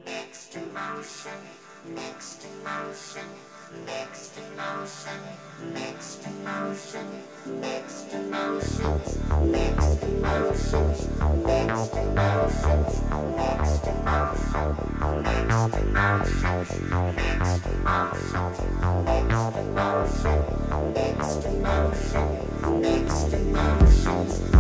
Mixed emotion, mixed emotion, mixed emotion, mixed emotion, mixed emotions, mixed emotions, mixed emotions, mixed emotion, mixed emotions, mixed emotions, mixed emotion, mixed emotion, mixed emotions.